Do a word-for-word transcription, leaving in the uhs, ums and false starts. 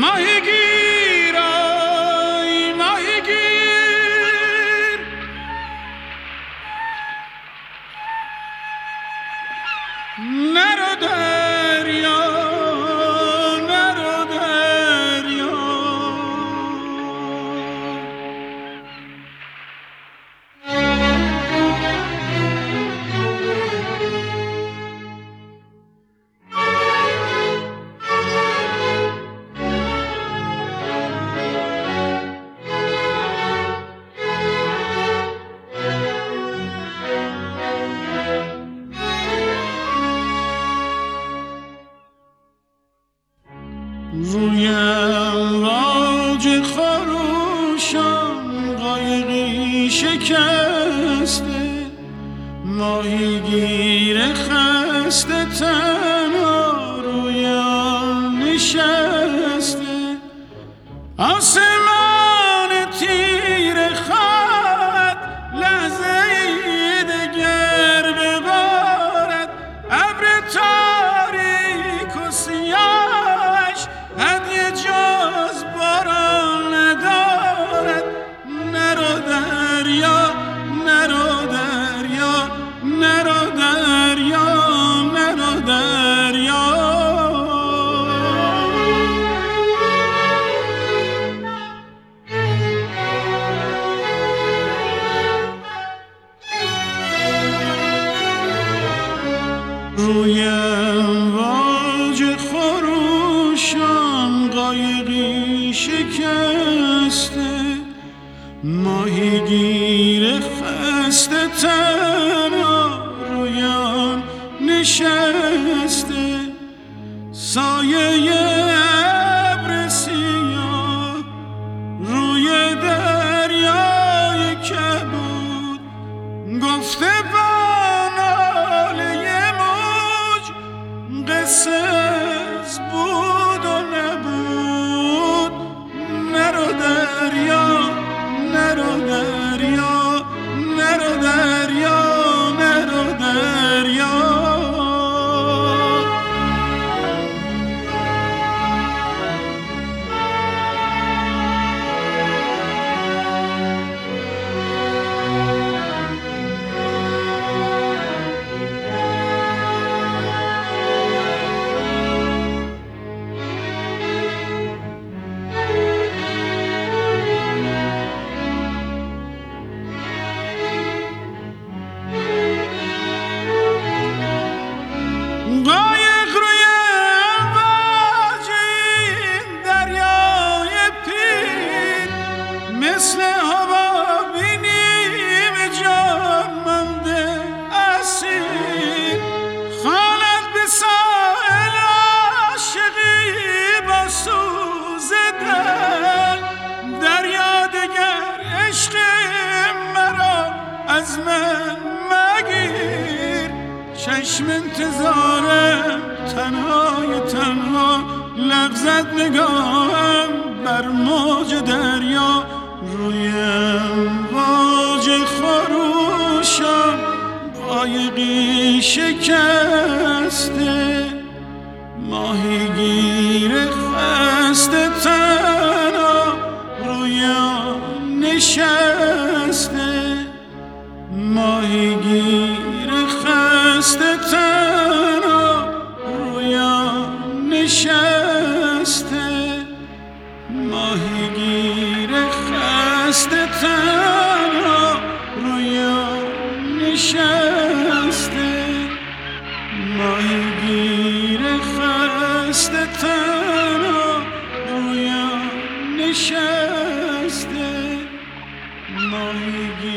ماهیگیر آی ماهیگیر نرو دریا نرو دریا روی امواج خروشان قایقی شکسته ماهیگیر خسته تنها روی آن نشسته آسمان تیر خط لحظه ای دگر ببارد ابر تاریک و سیاهش هدیه جز باران ندارد نرو دریا نرو دریا نرو دریا نرو دریا روی امواج خروشان قایقی شکسته ماهیگیر خسته تنها روی آن نشسته سایه ابر سیاه روی دریای کبود گفته با ناله موج قصه از بود و نبود نرو دریا نرو دریا نرو دریا نرو دریا قایق روی امواج این دریای پیر مثل حبابینیم جان مانده اسیر خواند به ساحل عاشقی با سوز دل دریا دگر عشق مرا از من مگیر چشم انتظارم تنهای تنها لغزت نگاهم بر موج دریا روی امواج خروشان قایقی شکسته ماهیگیر خسته تنها روی آن نشسته ماهیگیر خسته تنها روی آن نشسته ماهیگیر خسته تنها روی آن نشسته ماهیگیر خسته تنها روی آن نشسته ماهیگیر